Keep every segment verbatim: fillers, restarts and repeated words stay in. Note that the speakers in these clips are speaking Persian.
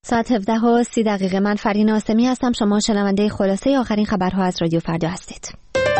ساعت هفده و سی دقیقه. من فرین آسمی هستم. شما شنونده خلاصه آخرین خبرها از رادیو فردا هستید.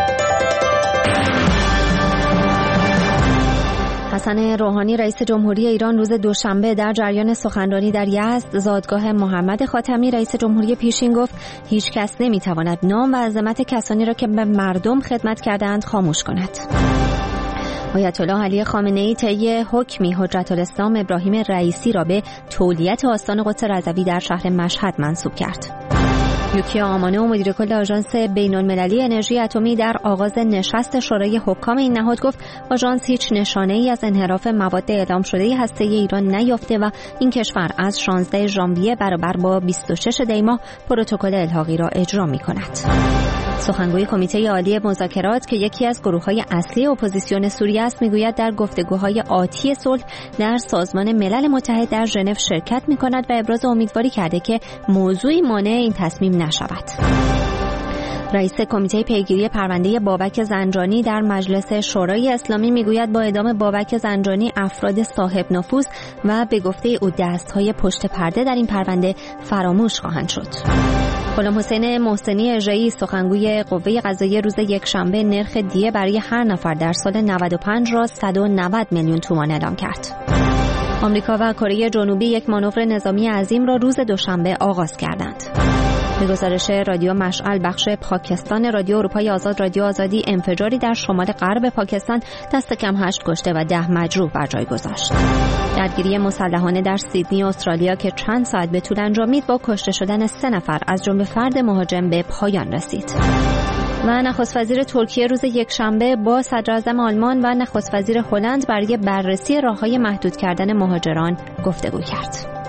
حسن روحانی رئیس جمهوری ایران روز دوشنبه در جریان سخنرانی در یزد زادگاه محمد خاتمی رئیس جمهوری پیشین گفت هیچ کس نمیتواند نام و عظمت کسانی را که به مردم خدمت کردند خاموش کند. آیت الله علی خامنه‌ای طی حکمی حجت الاسلام ابراهیم رئیسی را به تولیت آستان قدس رضوی در شهر مشهد منسوب کرد. یوکیا آمانه و مدیر کل آژانس بین‌المللی انرژی اتمی در آغاز نشست شورای حکام این نهاد گفت آژانس هیچ نشانه‌ای از انحراف مواد اعلام شده هسته‌ای ایران نیافته و این کشور از شانزده ژانویه برابر با بیست و شش دی ماه پروتکل الحاقی را اجرا می‌کند. سخنگوی کمیته عالی مذاکرات که یکی از گروه‌های اصلی اپوزیسیون سوریه است میگوید در گفتگوهای آتی صلح در سازمان ملل متحد در ژنو شرکت می‌کند و ابراز امیدواری کرده که موضوعی مانع این تصمیم نشود. رئیس کمیته پیگیری پرونده بابک زنجانی در مجلس شورای اسلامی میگوید با اعدام بابک زنجانی افراد صاحب نفوذ و به گفته او دست‌های پشت پرده در این پرونده فراموش خواهند شد. غلام حسین محسنی اژه‌ای سخنگوی قوه قضاییه روز یکشنبه نرخ دیه برای هر نفر در سال نود و پنج را صد و نود میلیون تومان اعلام کرد. آمریکا و کره جنوبی یک مانور نظامی عظیم را روز دوشنبه آغاز کردند. به گزارش رادیو مشعل بخش پاکستان رادیو اروپای آزاد رادیو آزادی انفجاری در شمال غرب پاکستان دست کم هشت کشته و ده مجروح بر جای گذاشت. درگیری مسلحانه در سیدنی استرالیا که چند ساعت به طول انجامید با کشته شدن سه نفر از جمله فرد مهاجم به پایان رسید. و نخست وزیر ترکیه روز یکشنبه با صدر اعظم آلمان و نخست وزیر هلند برای بررسی راه‌های محدود کردن مهاجران گفتگو کرد.